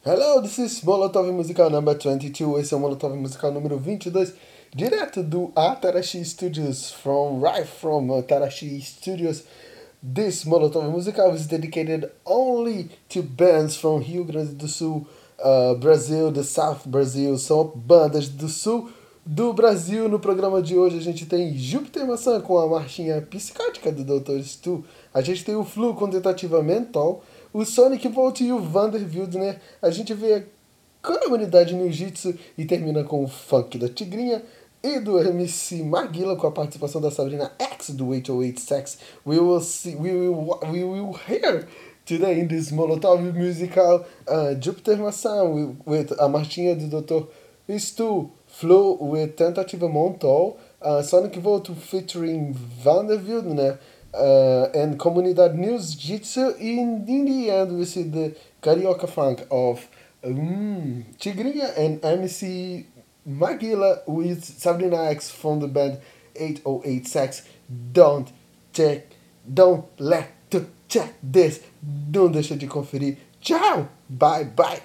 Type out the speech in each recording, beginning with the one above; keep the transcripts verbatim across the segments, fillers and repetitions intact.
Hello, this is Molotov Musical number twenty-two. Esse é o Molotov Musical número vinte e dois, direto do Atarashi Studios, from right from Atarashi Studios. This Molotov Musical is dedicated only to bands from Rio Grande do Sul, uh, Brazil, the South Brazil. São bandas do sul do Brasil. No programa de hoje a gente tem Júpiter Maçã com a marchinha psicótica do doutor Stu. A gente tem o Flu com Tentativa Mental, o Sonic Volt e o Vander Wildner. A gente vê a comunidade Ninjitsu e termina com o funk da Tigrinha e do M C Maguila com a participação da Sabrina X do oito zero oito Sex. We will see, we will, we will hear today in this Molotov Musical uh, Júpiter Maçã with, with a marchinha do doutor Stu, Flu with Tentativa Mental, uh, Sonic Volt featuring Vander Wildner, Uh, and Comunidade News Jitsu. In, in the end, we see the Carioca Funk of um, Tigrinha and M C Maguila with Sabrina X from the band eight zero eight Sex. Don't check, don't let to check this. Não deixa de conferir. Tchau, bye bye.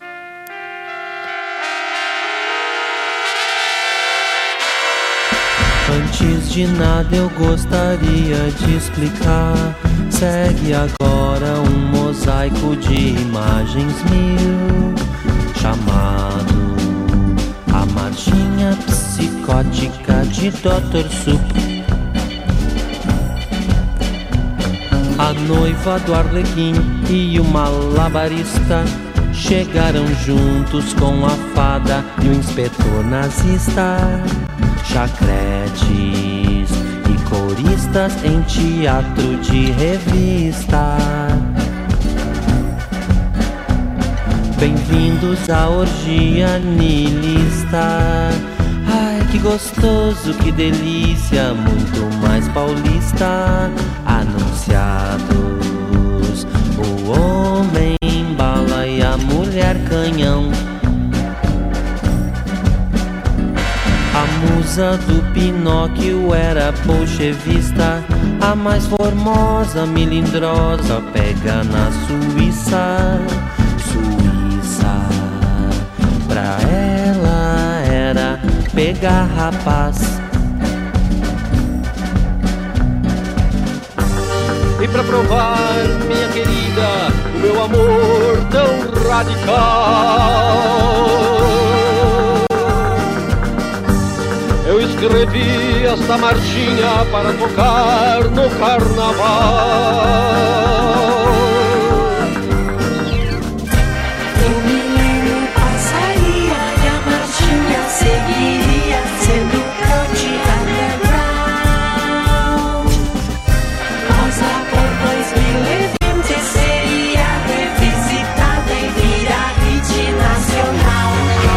Antes de nada eu gostaria de explicar. Segue agora um mosaico de imagens mil, chamado A Marchinha Psicótica de doutor Sup. A noiva do Arlequim e o malabarista chegaram juntos com a fada e o inspetor nazista. Chacretes e coristas em teatro de revista. Bem-vindos à orgia nihilista. Ai, que gostoso, que delícia, muito mais paulista. Anunciados, o homem bala e a mulher canhão. A musa do Pinóquio era bolchevista, a mais formosa, melindrosa, pega na Suíça. Suíça, pra ela era pegar rapaz. E pra provar, minha querida, o meu amor tão radical, eu escrevi esta marchinha para tocar no carnaval. O milênio passaria e a marchinha seguiria sendo country underground. Mas lá por dois mil e vinte seria revisitada e virar hit nacional.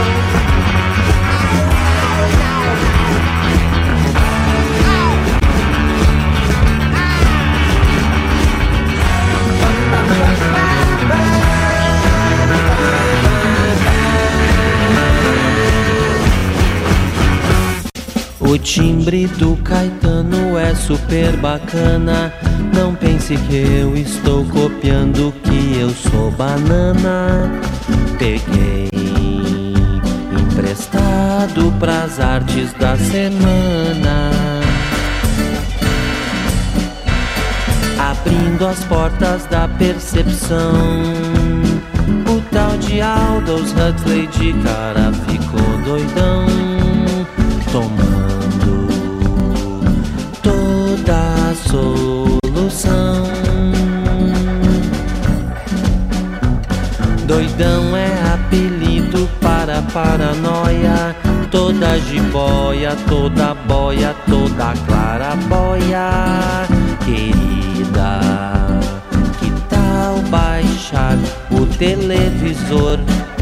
O timbre do Caetano é super bacana. Não pense que eu estou copiando, que eu sou banana. Peguei emprestado pras artes da semana, abrindo as portas da percepção. O tal de Aldous Huxley de cara ficou doidão, tomando toda a solução. Doidão é apelido para paranoia. Toda jiboia, toda boia, toda clarabóia. Querida, que tal baixar o televisor?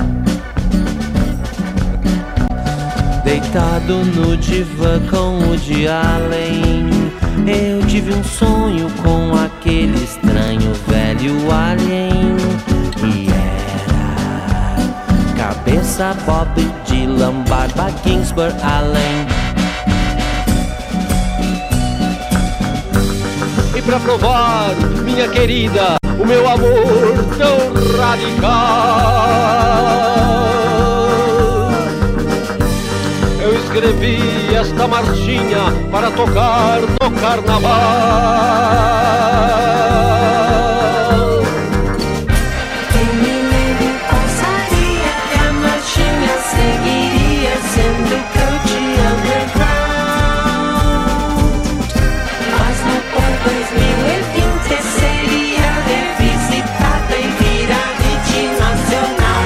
Deitado no divã com o de Allen, eu tive um sonho com aquele estranho velho alien. E era cabeça Bob Dylan, barba Ginsberg, Allen. E pra provar, minha querida, o meu amor tão radical, marchinha para tocar no carnaval. Quem me lembra passaria e a marchinha seguiria sendo coach underground. Mas no por dois mil e vinte seria revisitada e virar hit nacional.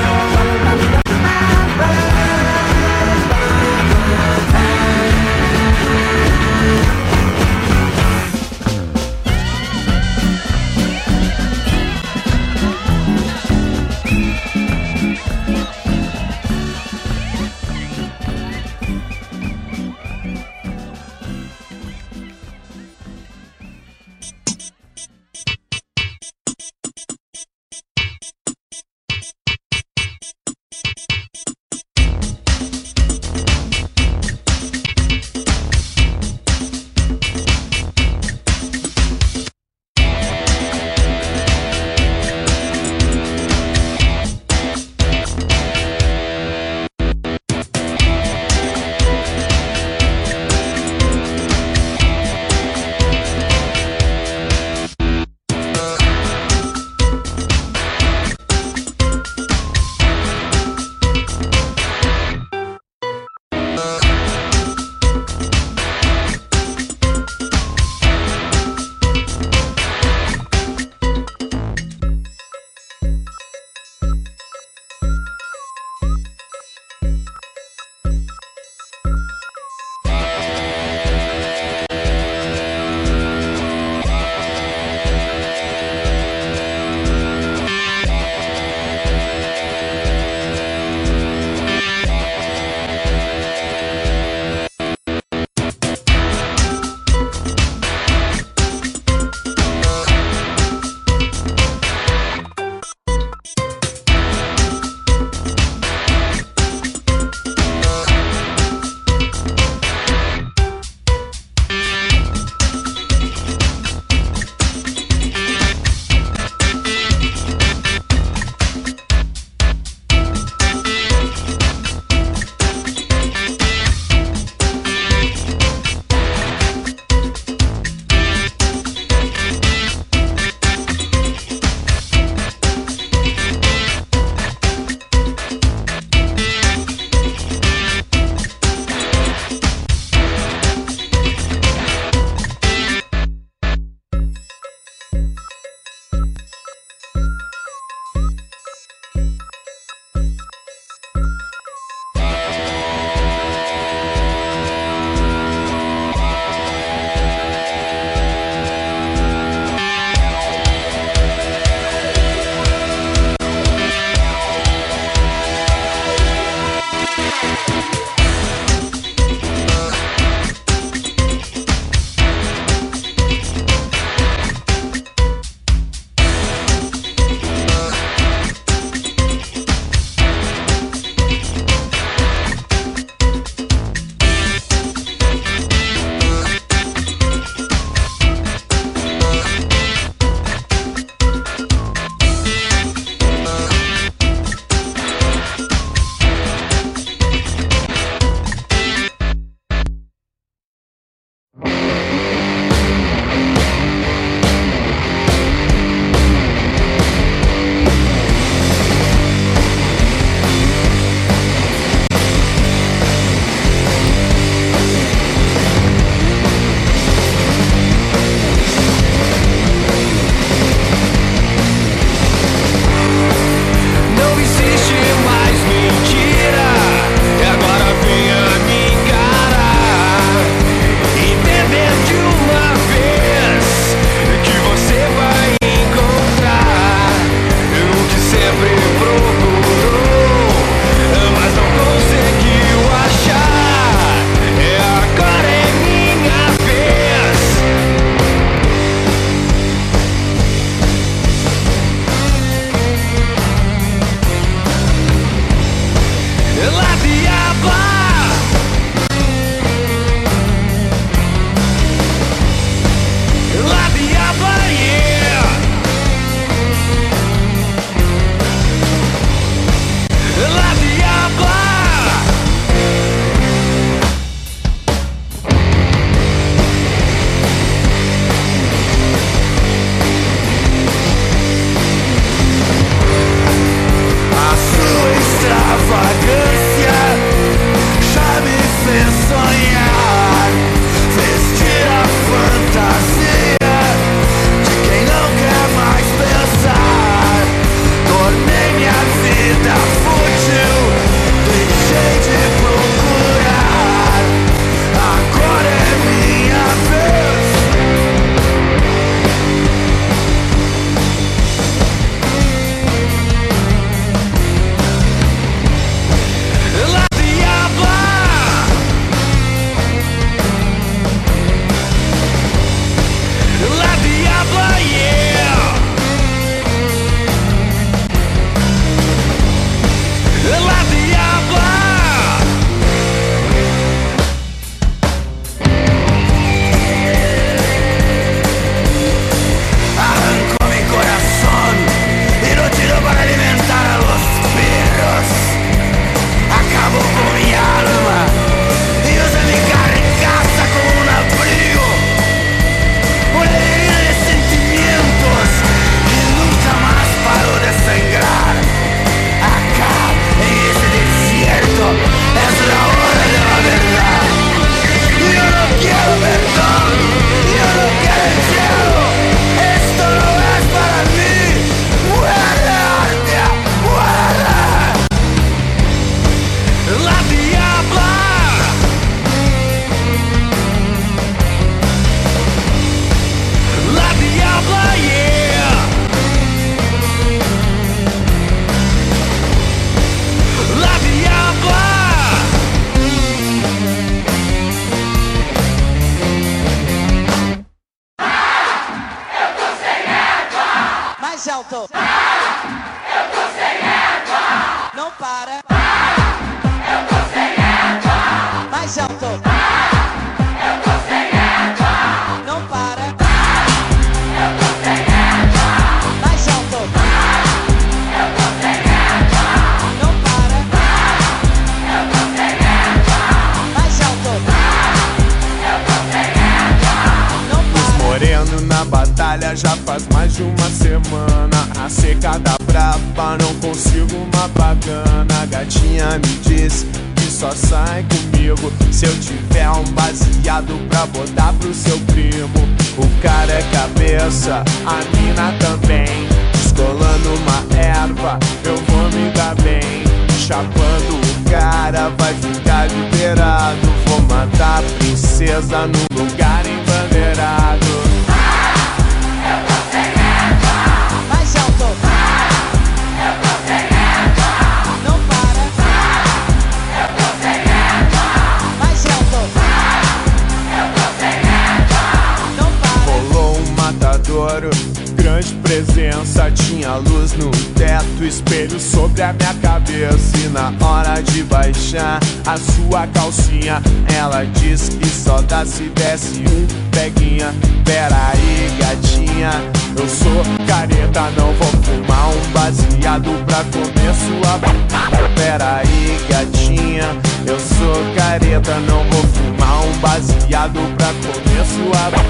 alto. Eu tô sem água. Não para. Eu tô sem água. Mais alto. Eu tô sem água. Não para. Eu tô sem água. Mais alto. Eu tô sem água. Não para. Os moreno na batalha já faz mais de uma semana. A secada braba, não consigo uma bagana. A gatinha me diz que só sai comigo se eu tiver um baseado pra botar pro seu primo. O cara é cabeça, a mina também. Descolando uma erva, eu vou me dar bem. Chapando o cara, vai ficar liberado. Vou matar a princesa num lugar embandeirado. Eu tô sem água. Mais alto. Eu tô sem água. Não para. Eu tô sem água. Mais alto. Eu tô sem água. Não para. Rolou um matadouro, grande presença. Tinha luz no teto, espelho sobre a minha cabeça. E na hora de baixar a sua calcinha, ela diz que só dá se desse um peguinha. Pera aí, gatinha, eu sou careta, não vou fumar um baseado pra comer sua b****. Pera aí, gatinha, eu sou careta, não vou fumar um baseado pra comer sua b****.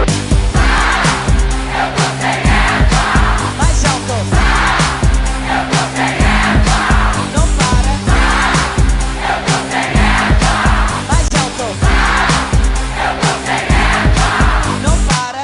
Eu tô sem água. Mais alto. Eu tô sem água. Não para. Eu tô sem água. Mais alto. Eu tô sem água. Não para.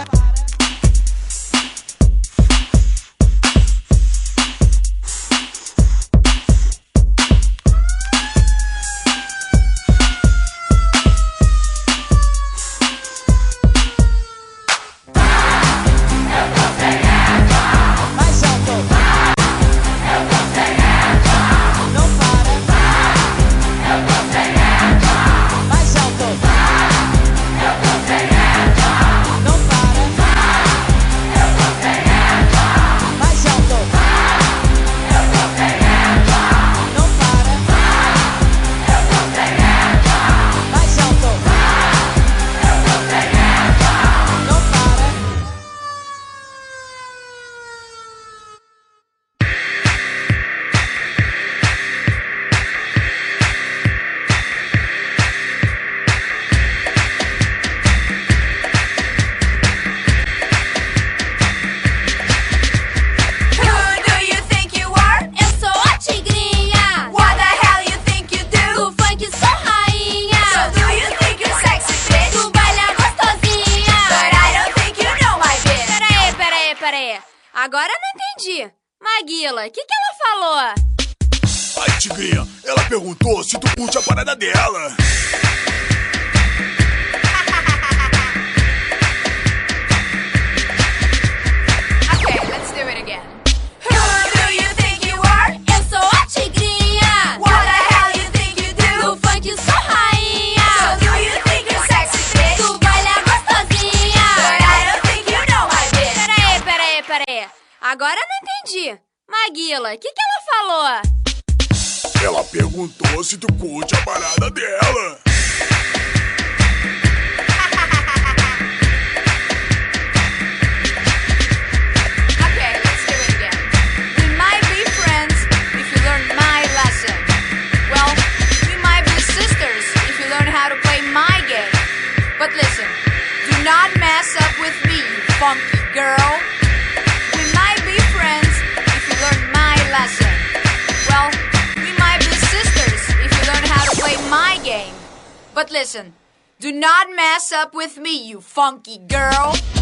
Mais alto. Eu tô sem água. Não para. Eu tô sem água. Mais alto. Eu tô sem água. Não para. Eu tô sem água. Mais alto. Eu tô sem água. Não para. Eu tô sem água. Mais alto. Eu tô sem água. Não para. Who do you think you are? Eu sou a tigrinha. What the hell you think you do? Do funk sou rainha. So do you think you're sexy, bitch? Tu baila gostosinha. But I don't think you know my bitch. Peraí, peraí, peraí. Agora eu não entendi. Maguila, o que, que ela falou? Ai, tigrinha, ela perguntou se tu curte a parada dela. Okay, let's do it again. Who do you think you are? Eu sou a tigrinha. What the hell you think you do? Do funk sou rainha. So do you think you're sexy, bitch? Tu baila gostosinha. But I don't think you know my bitch. Peraí, peraí, peraí. Agora eu não entendi. Maguila, o que, que ela falou? Ela perguntou se tu curte a parada dela. Okay, let's do it again. We might be friends if you learn my lesson. Well, we might be sisters if you learn how to play my game. But listen, do not mess up with me, you funky girl. We might be friends if you learn my lesson. Well, we might be sisters if you learn how to play my game. But listen, do not mess up with me, you funky girl.